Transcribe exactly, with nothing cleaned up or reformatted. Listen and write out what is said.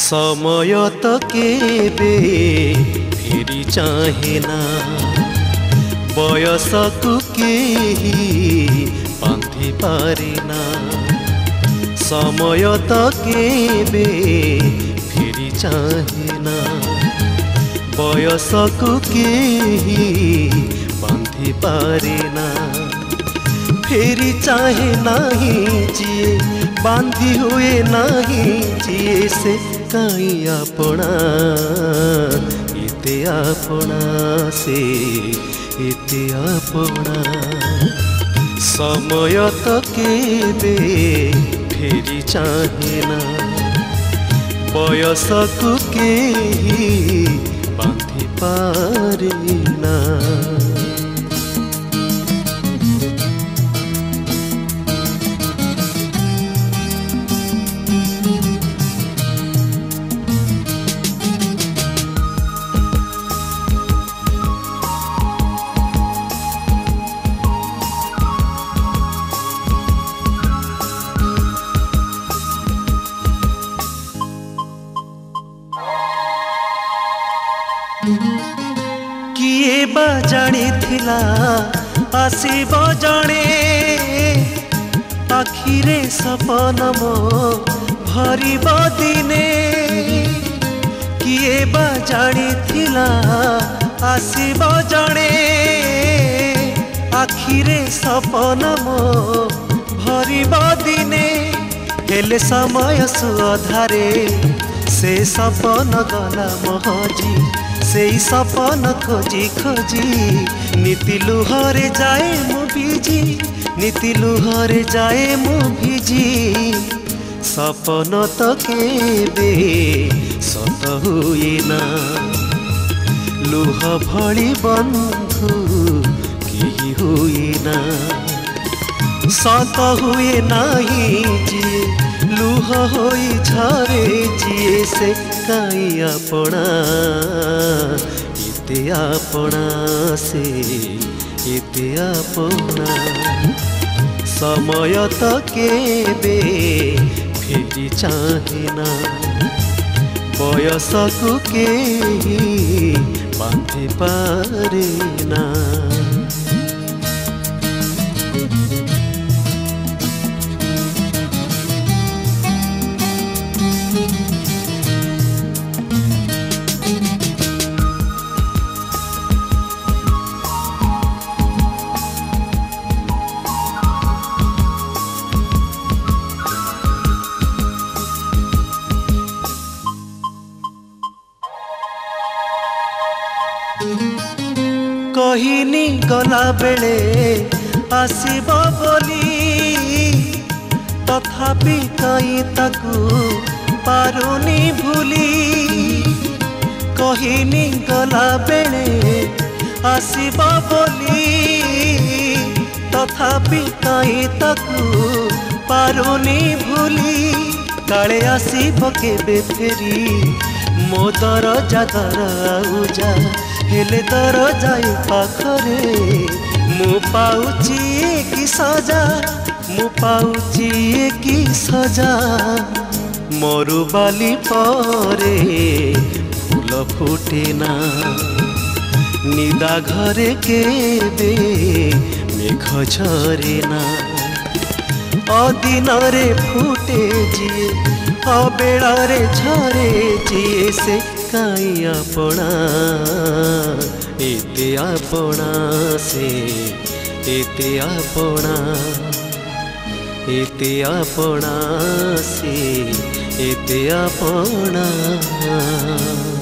समय तो केबे फेरी चाहे ना बयस को केही बांधि पारे ना समय तो केबे फेरी चाहे ना बयस को केही बांधि पारे ना फेरी चाहे नहीं जिए बांधी हुए नहीं जिए से काई अपना इते अपना से इते अपना समय तो केबे फेरी चाहे ना बयस को केही बांधि पारे ना। किए बा जानी थिला आसीब जणे आखिरे सपन मो भरिब दिने किए बा जानी थिला आसीब जणे आखिरे सपन मो भरिब दिने हेले समय सुअधारे से सपन गला महजी से सपन खोजी खोजी नीति लुहरे जाए मु भिजी नीति लुहरे जाए मु भिजी सपन तो केबे सत हुए ना लुह भली बंधु केही हुए ना सत हुए नहीं जिए लुह होई झरे जिए से काई अपना इते अपना से इते अपना समय तो केबे फेरी चाहे ना बयस को केही बांधि पारे ना। कहिनी गला बेले आसीब बोली तथापि कई ताकू पारुनी भूली कहिनी गला बेले आसीब बोली तथापि कई ताकू पारुनी भूली काले आसीब केबे फेरी मो दरजा दरजा हेले दरजाई पाखरे मु पाउची की सजा मु पाउची की सजा मरुबाली परे फूल फुटे ना निदा घरे केबे मेघ झरे ना अदिन रे फुटे जिए अबेड़ारे झरे जिए से काई अपना इते अपना से इते अपना इते अपना से इते अपना।